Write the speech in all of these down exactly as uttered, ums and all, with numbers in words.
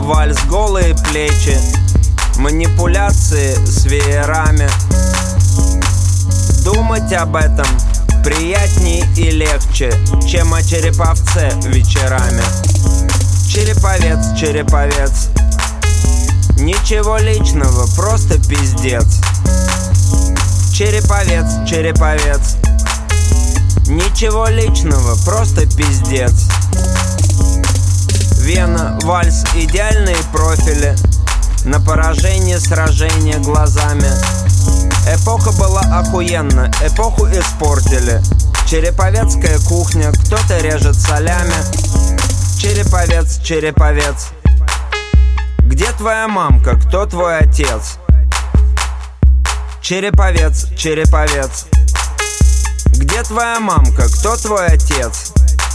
вальс, голые плечи, манипуляции с веерами. Думать об этом приятней и легче, чем о череповце вечерами. Череповец, череповец, ничего личного, просто пиздец. Череповец, череповец, ничего личного, просто пиздец. Вена, вальс, идеальные профили, на поражение сражения глазами. Эпоха была охуенна, эпоху испортили. Череповецкая кухня, кто-то режет солями. Череповец, череповец, где твоя мамка, кто твой отец? Череповец, череповец, где твоя мамка, кто твой отец?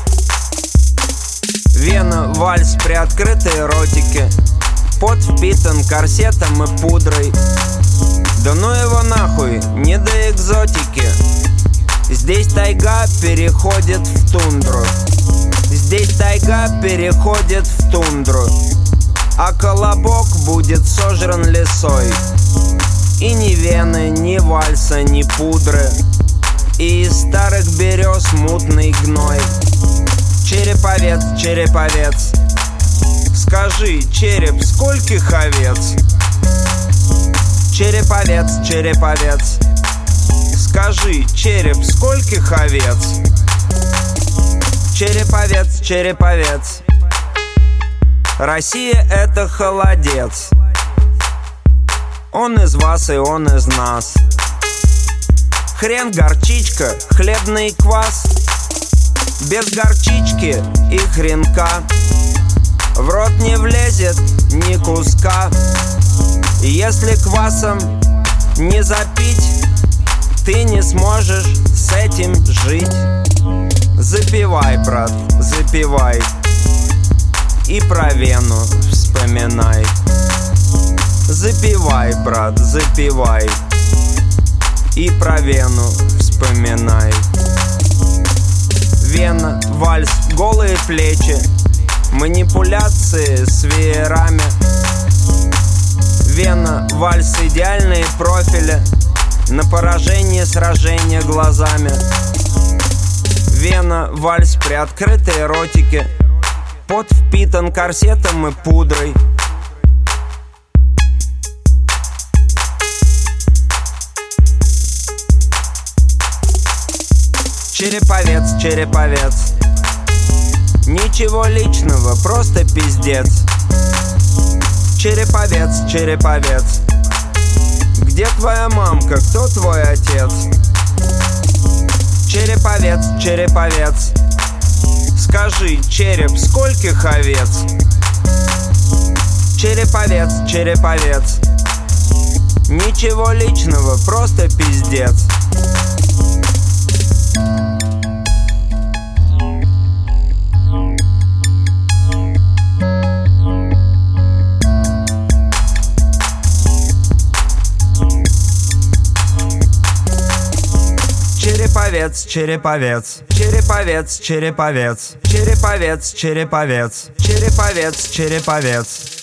Вена, вальс, приоткрытые ротики, пот впитан корсетом и пудрой. Да ну его нахуй, не до экзотики. Здесь тайга переходит в тундру. Здесь тайга переходит в тундру. А колобок будет сожран лесой. И ни вены, ни вальса, ни пудры. И из старых берез мутный гной. Череповец, череповец, скажи, череп, скольких овец? Череповец, череповец, скажи, череп, скольких овец? Череповец, череповец, Россия — это холодец. Он из вас и он из нас. Хрен, горчичка, хлебный квас. Без горчички и хренка в рот не влезет ни куска. Если квасом не запить, ты не сможешь с этим жить. Запивай, брат, запивай, и про вену вспоминай. Запивай, брат, запивай, и про вену вспоминай. Вена, вальс, голые плечи, манипуляции с веерами. Вена, вальс, идеальные профили, на поражение сражения глазами. Вена, вальс, приоткрытые ротики, пот впитан корсетом и пудрой. Череповец, череповец, ничего личного, просто пиздец. Череповец, череповец, где твоя мамка, кто твой отец? Череповец, череповец, скажи, череп, скольких овец? Череповец, череповец, ничего личного, просто пиздец. Череповец, череповец, череповец, череповец, череповец, череповец, череповец, череповец.